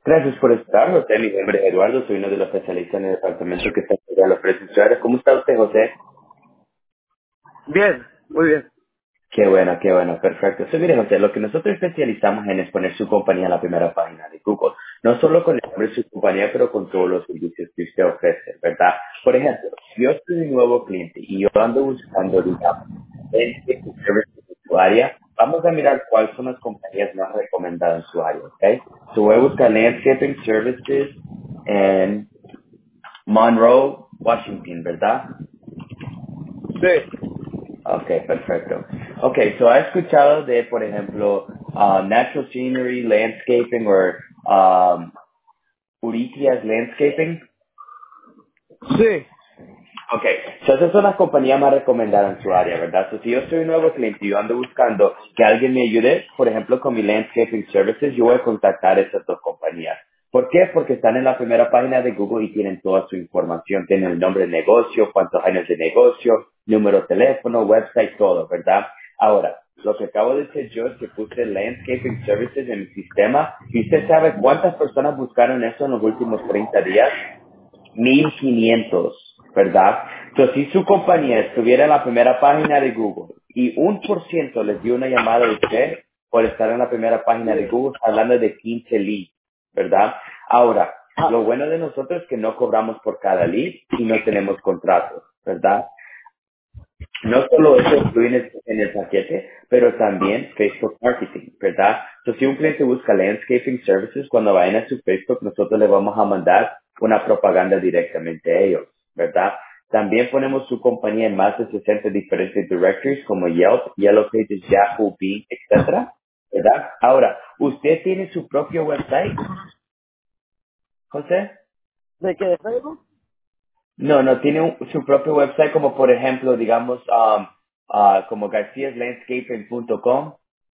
Gracias por estar, José. Mi nombre es Eduardo, soy uno de los especialistas en el departamento que está en los precios usuarios. ¿Cómo está usted, José? Bien, muy bien. Qué bueno, perfecto. So, mire, José, lo que nosotros especializamos en es poner su compañía en la primera página de Google. No solo con el nombre de su compañía, pero con todos los servicios que usted ofrece, ¿verdad? Por ejemplo, si yo soy un nuevo cliente y yo ando buscando, digamos, este servicio de su área, vamos a mirar cuáles son las compañías más recomendadas en su área, ¿ok? So, voy a buscar Landscaping Services en Monroe, Washington, ¿verdad? Sí, Ok, perfecto. Ok, so ¿ha escuchado de, por ejemplo, Natural Scenery Landscaping o Uritias Landscaping? sí. Ok, so esas son las compañías más recomendadas en su área, ¿verdad? So si yo soy un nuevo cliente y yo ando buscando que alguien me ayude, por ejemplo, con mi landscaping services, yo voy a contactar a esas dos compañías. ¿Por qué? Porque están en la primera página de Google y tienen toda su información. Tienen el nombre del negocio, cuántos años de negocio, número de teléfono, website, todo, ¿verdad? Ahora, lo que acabo de decir yo es que puse landscaping services en mi sistema y usted sabe cuántas personas buscaron eso en los últimos 30 días. 1,500, ¿verdad? Entonces, si su compañía estuviera en la primera página de Google y 1% les dio una llamada a usted por estar en la primera página de Google, está hablando de 15 leads, ¿verdad? Ahora, Ah, lo bueno de nosotros es que no cobramos por cada lead y no tenemos contratos, ¿verdad? No solo eso incluye en el paquete, pero también Facebook Marketing, ¿verdad? Entonces, si un cliente busca Landscaping Services, cuando vayan a su Facebook, nosotros le vamos a mandar una propaganda directamente a ellos, ¿verdad? También ponemos su compañía en más de 60 diferentes directories como Yelp, Yellow Pages, Yahoo, Bing, etcétera, ¿verdad? Ahora, ¿usted tiene su propio website, José? ¿de qué? ¿De Facebook? No, no, tiene su propio website como por ejemplo, digamos, como garciaslandscaping.com.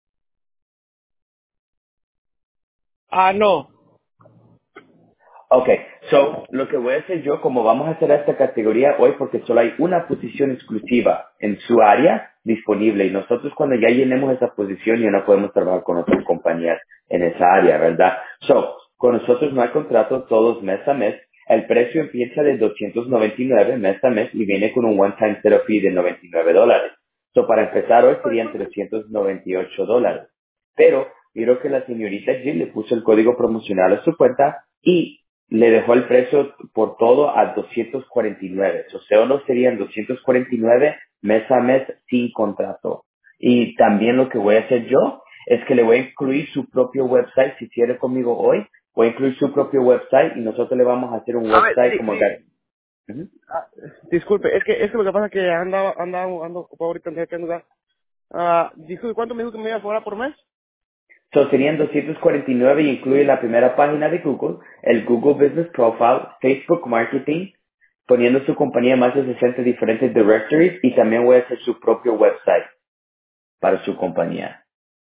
Ah, no. Ok, so, lo que voy a hacer yo, como vamos a hacer esta categoría hoy, porque solo hay una posición exclusiva en su área disponible, y nosotros cuando ya llenemos esa posición ya no podemos trabajar con otras compañías en esa área, ¿verdad? So, con nosotros no hay contrato todos mes a mes, el precio empieza de 299 mes a mes y viene con un one-time setup fee de $99. So, para empezar hoy serían $398. Pero miro que la señorita Jill le puso el código promocional a su cuenta y le dejó el precio por todo a 249. O sea, no serían 249 mes a mes sin contrato. Y también lo que voy a hacer yo es que le voy a incluir su propio website. Si quiere conmigo hoy, voy a incluir su propio website y nosotros le vamos a hacer un A ver, website sí, como... sí. Ujú. Ah, disculpe, es que lo que pasa es que ando ocupado ahorita en aquel lugar. Disculpe, ¿cuánto me dijo que me iba a cobrar por mes? So, serían 249 y incluye la primera página de Google, el Google Business Profile, Facebook Marketing, poniendo su compañía en más de 60 diferentes directories y también voy a hacer su propio website para su compañía.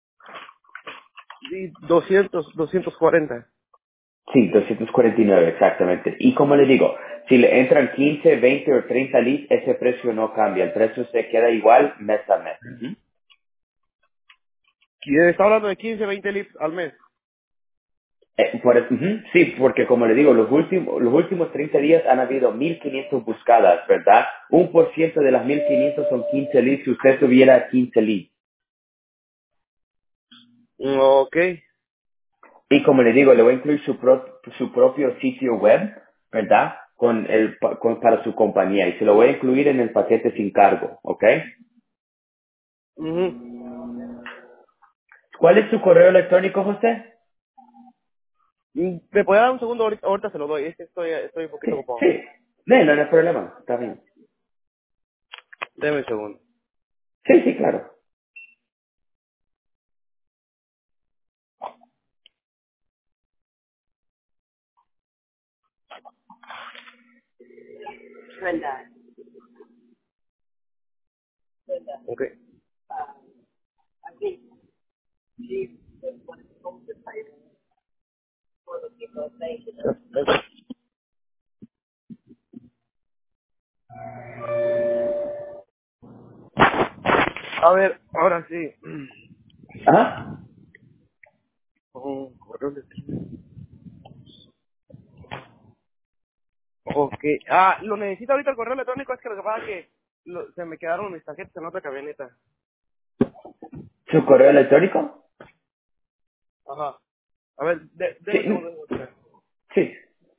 Sí, 240. Sí, 249 exactamente. Y como le digo, si le entran 15, 20 o 30 leads, ese precio no cambia. El precio se queda igual mes a mes. Ujú. Y está hablando de 15, 20 leads al mes. Sí, porque como le digo, los últimos 30 días han habido 1,500 buscadas, ¿verdad? 1% de las 1,500 son 15 leads si usted tuviera 15 leads. Ok. Y como le digo, le voy a incluir su propio sitio web, ¿verdad? Para su compañía y se lo voy a incluir en el paquete sin cargo, ¿ok? Ujú. ¿Cuál es su correo electrónico, José? ¿Me puede dar un segundo? Ahorita se lo doy. Es que estoy un Sí, poquito ocupado. sí. No, no hay problema. Está bien. Deme un segundo. Sí, sí, claro. Ok. A ver, ahora sí. Ajá. Correo electrónico. Ok. Lo necesito ahorita el correo electrónico, es que lo que pasa es que se me quedaron mis tarjetas en otra camioneta. ¿Su correo electrónico? Ajá. A ver, Sí, denme un segundo. sí.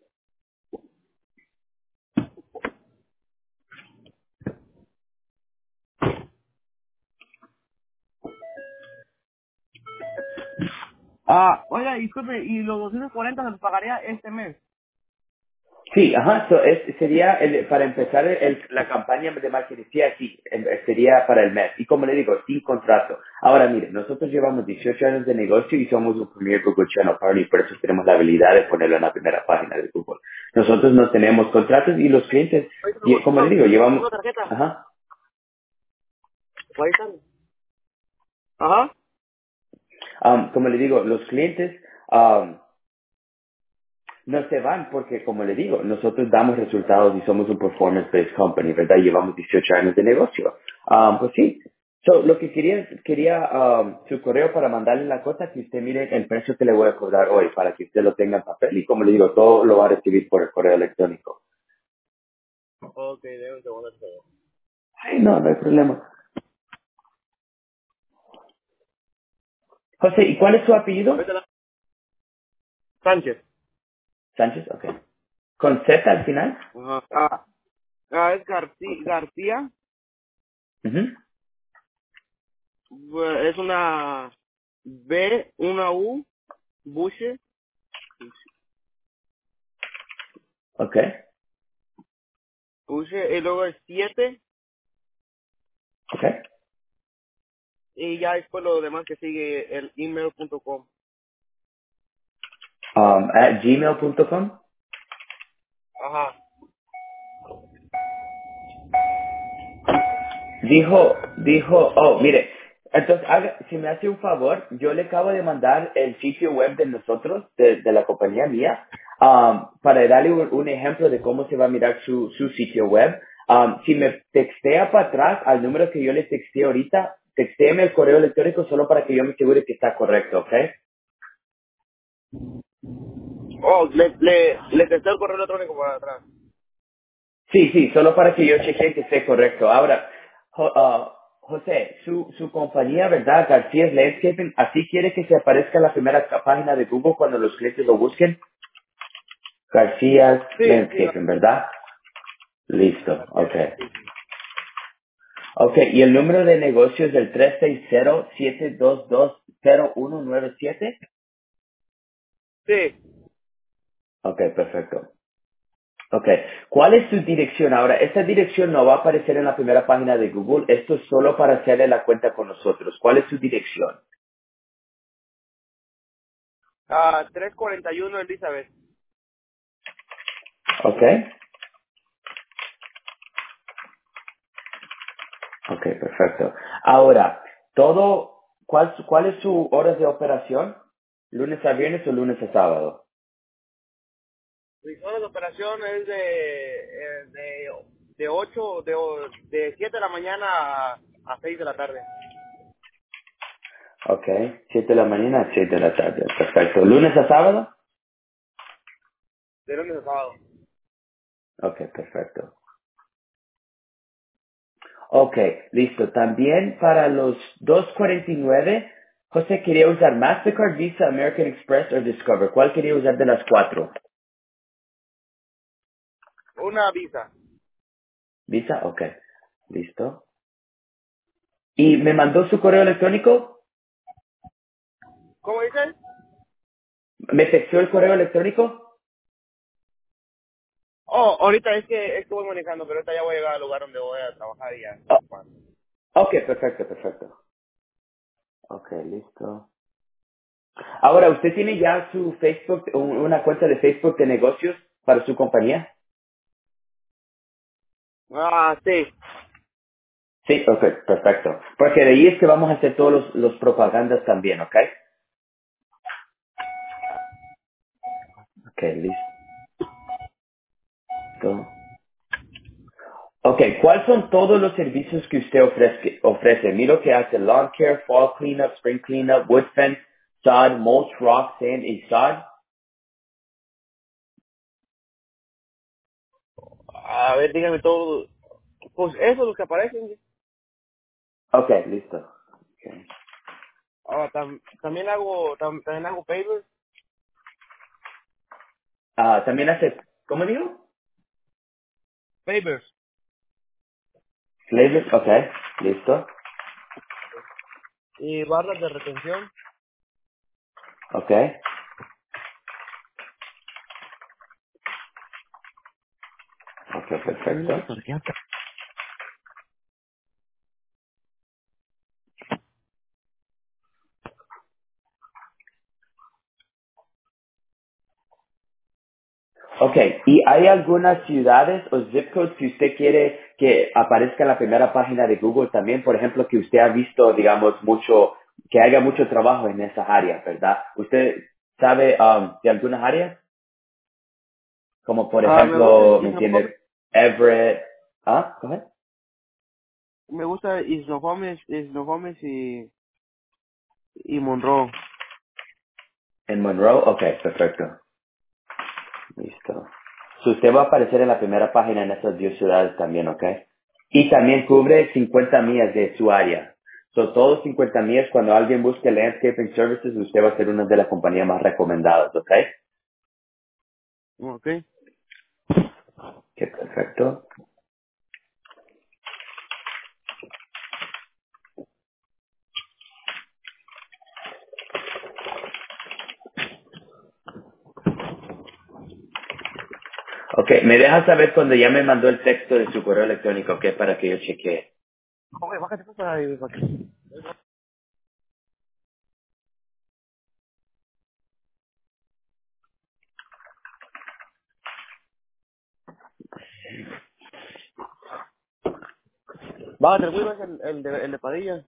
Oiga, disculpe, ¿y los 240 se los pagaría este mes? Sí, ajá, sería para empezar la campaña de marketing, sí, aquí, sería para el mes. Y como le digo, sin contrato. Ahora, mire, nosotros llevamos 18 años de negocio y somos un premier Google Channel Partner y por eso tenemos la habilidad de ponerlo en la primera página de Google. Nosotros no tenemos contratos y los clientes, Ahí está, y como le digo, llevamos, una tarjeta. ajá, Ahí están. Ajá. como le digo, los clientes, no se van porque, como le digo, nosotros damos resultados y somos un performance-based company, ¿verdad? Llevamos 18 años de negocio. Pues sí. Lo que quería su correo para mandarle la cosa que usted mire el precio que le voy a cobrar hoy para que usted lo tenga en papel y, como le digo, todo lo va a recibir por el correo electrónico. Ok, déjame un segundo. Ay, no, no hay problema. José, ¿y cuál es su apellido? Ahorita Sánchez. Sánchez, ok. ¿Con Z al final? Ajá. Es García. Ujú. Es una B, una U, Buche, Ok, Buche, y luego es 7 ok. y ya después lo demás que sigue el email.com. At gmail.com. Ajá. Mire, entonces, si me hace un favor, yo le acabo de mandar el sitio web de nosotros, de la compañía mía, para darle un ejemplo de cómo se va a mirar su sitio web. Si me textea para atrás al número que yo le texteé ahorita, textéeme el correo electrónico solo para que yo me asegure que está correcto, ¿ok? Le testé el correo electrónico para atrás. Sí, sí, solo para que yo chequee que esté correcto. Ahora, José, su compañía, ¿verdad? García Landscaping, ¿así quiere que se aparezca en la primera página de Google cuando los clientes lo busquen? García Sí, sí, Landscaping, ¿verdad? Listo, García. ok. Ok, y el número de negocio es el 360-722-0197. Sí. Ok, perfecto. Ok, ¿cuál es su dirección? Ahora, esta dirección no va a aparecer en la primera página de Google. Esto es solo para hacerle la cuenta con nosotros. ¿Cuál es su dirección? 341 Elizabeth. Ok, ok, perfecto. Ahora, ¿cuál es su hora de operación? ¿Lunes a viernes o lunes a sábado? Mi zona de operación es de 8 de 7 de la mañana a 6 de la tarde. Ok, 7 de la mañana a 7 de la tarde. Perfecto. ¿Lunes a sábado? De lunes a sábado. Ok, perfecto. Ok, listo. También para los 249, José quería usar Mastercard, Visa, American Express o Discover. ¿Cuál quería usar de las cuatro? Una visa. Visa, ok. Listo. ¿Y me mandó su correo electrónico? ¿Cómo dices? ¿Me textó el correo electrónico? Ahorita es que voy manejando, pero ahorita ya voy a llegar al lugar donde voy a trabajar y ya. Oh, ok, perfecto, perfecto. Ok, listo. Ahora, ¿usted tiene ya su Facebook, una cuenta de Facebook de negocios para su compañía? Sí. Sí, ok, perfecto. Porque de ahí es que vamos a hacer todos los propagandas también, ¿ok? Ok, listo. Ok, ¿cuáles son todos los servicios que usted ofrece? Miro que hace lawn care, fall cleanup, spring cleanup, wood fence, sod, mulch, rock, sand y sod. A ver, dígame todo. Pues eso, los que aparecen. Ok, listo. Okay. También hago papers. También hace, ¿cómo digo? Papers. Flavors, ok, listo. Y barras de retención. Ok, ok, Dame tu perfecto. tarjeta. Ok, ¿y hay algunas ciudades o zip codes que usted quiere que aparezca en la primera página de Google también? Por ejemplo, que usted ha visto, digamos, mucho, que haya mucho trabajo en esas áreas, ¿verdad? ¿Usted sabe de algunas áreas? Como por Me gusta ejemplo, ¿me Isnohomes. entiende? Everett. ¿Ah? Go ahead. Me gusta Isnohomes y Monroe. En Monroe, ok, perfecto. Listo. So, usted va a aparecer en la primera página en esas 10 ciudades también, ¿ok? Y también cubre 50 millas de su área. So, todos 50 millas, cuando alguien busque Landscaping Services, usted va a ser una de las compañías más recomendadas, ¿ok? Ok. Ok, perfecto. Ok, me deja saber cuando ya me mandó el texto de su correo electrónico, ¿ok? Para que yo chequee. Ok, bájate pues para ahí, para que- Bájate, el güey, es el de Padilla.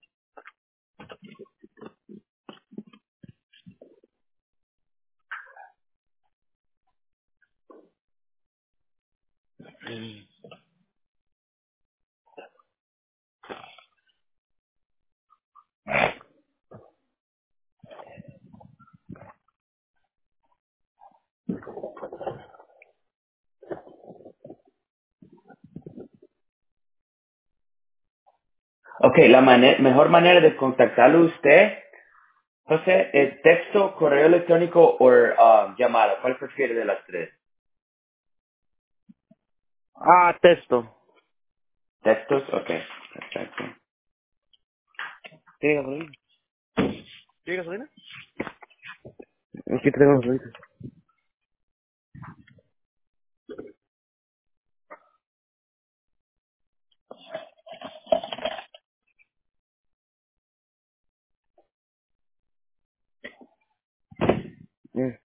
Ok, la mejor manera de contactarlo a usted, José, es texto, correo electrónico o llamada. ¿Cuál prefiere de las tres? Texto. ¿Textos? Ok, perfecto. ¿Tiene gasolina? ¿Tiene gasolina? Aquí tengo gasolina. Bien.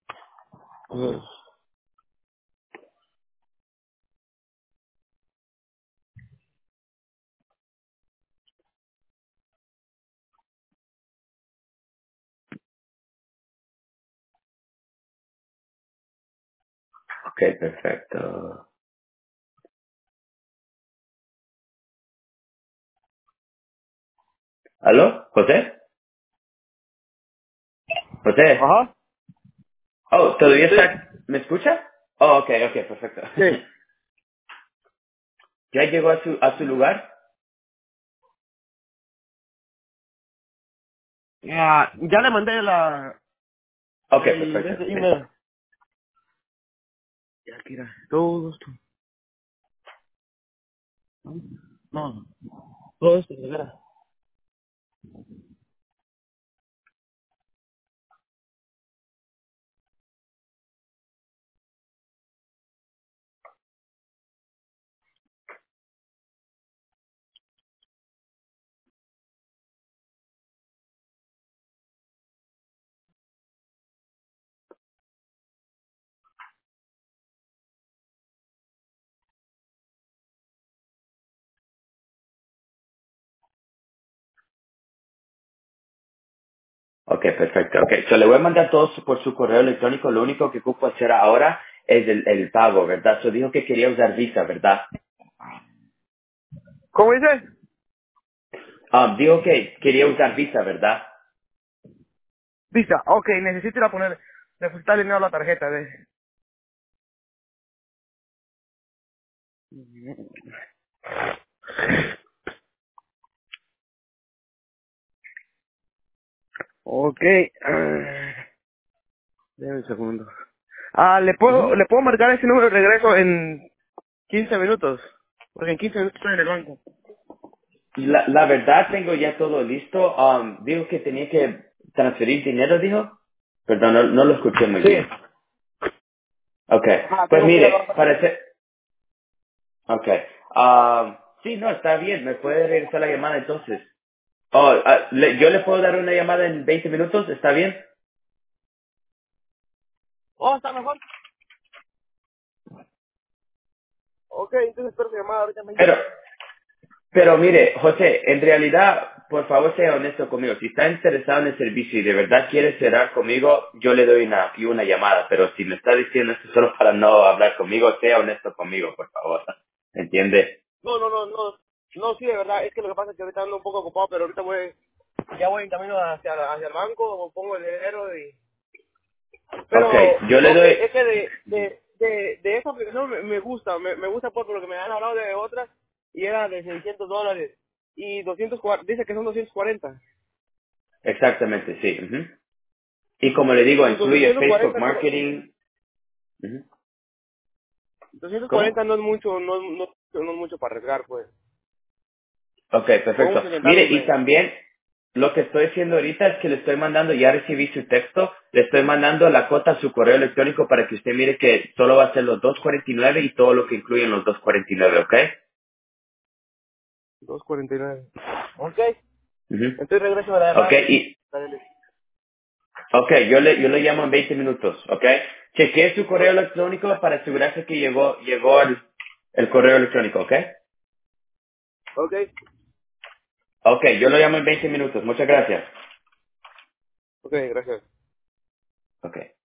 Ok, perfecto. ¿Aló? ¿José? ¿José? Ajá. Oh, ¿todavía Sí. está? ¿Me escucha? Oh, ok, ok, perfecto. Sí. ¿Ya llegó a su lugar? Ya le mandé Ok, el de perfecto, ese listo. email. Ya, mira, todo esto. No, todo esto, de veras. Ok, perfecto. Ok, so le voy a mandar todo por su correo electrónico. Lo único que ocupo hacer ahora es el pago, ¿verdad? So dijo que quería usar Visa, ¿verdad? ¿Cómo dice? Dijo que quería usar Visa, ¿verdad? Vista. Ok, necesito ir a poner, depositar dinero a la tarjeta. Ok. Deme un segundo. Ujú. ¿Le puedo marcar ese número de regreso en 15 minutos? Porque en 15 minutos estoy en el banco. La verdad tengo ya todo listo. Dijo que tenía que transferir dinero, dijo. Perdón, no lo escuché muy Sí. bien. Ok. Pues Tengo que ir al mire, banco. parece... Ok. Sí, no, está bien. ¿Me puede regresar la llamada entonces? ¿Yo le puedo dar una llamada en 20 minutos? ¿Está bien? Oh, está mejor. Ok, entonces espero su llamada ahorita en 20 Pero, minutos. pero mire, José, en realidad, por favor, sea honesto conmigo. Si está interesado en el servicio y de verdad quiere cerrar conmigo, yo le doy una llamada. Pero si me está diciendo esto solo para no hablar conmigo, sea honesto conmigo, por favor. ¿Entiende? No. No, sí, de verdad. Es que lo que pasa es que ahorita ando un poco ocupado, pero ahorita ya voy en camino hacia el banco, pongo el dinero y... Ok, Pero, yo le ok, doy... es que de esa aplicación me gusta, me gusta por lo que me han hablado de otras y era de $600 y 240, dice que son 240. Exactamente, sí. Ujú. Y como le digo, Y incluye Facebook 240 no, Marketing. Ujú. ¿Cómo? 240 no es mucho, no es mucho para arriesgar, pues. Ok, perfecto. Vamos a intentarlo Mire, un y mes. también lo que estoy haciendo ahorita es que le estoy mandando, ya recibí su texto, le estoy mandando la cuota a su correo electrónico para que usted mire que solo va a ser los 249 y todo lo que incluyen los 249, ¿ok? 249. Ok, Ujú. entonces regreso a la Ok, llamada. yo le llamo en 20 minutos, ¿ok? Chequee su correo electrónico para asegurarse que llegó el correo electrónico, ¿ok? Ok, Ok, yo lo llamo en 20 minutos. Muchas gracias. ok, gracias. Ok.